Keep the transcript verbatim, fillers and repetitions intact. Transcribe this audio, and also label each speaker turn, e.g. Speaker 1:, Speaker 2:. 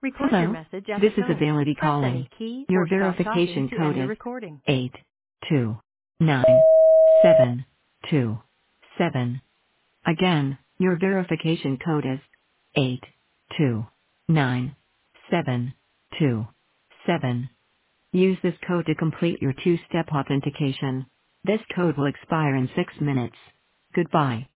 Speaker 1: Record your
Speaker 2: Hello,
Speaker 1: message at the
Speaker 2: this is
Speaker 1: tone.
Speaker 2: Availity
Speaker 1: Press
Speaker 2: calling.
Speaker 1: any key
Speaker 2: Your
Speaker 1: or stop talking
Speaker 2: verification
Speaker 1: to
Speaker 2: code
Speaker 1: end the
Speaker 2: is
Speaker 1: recording.
Speaker 2: eight two nine seven two seven. Again, your verification code is eight two nine seven two seven. Use this code to complete your two-step authentication. This code will expire in six minutes. Goodbye.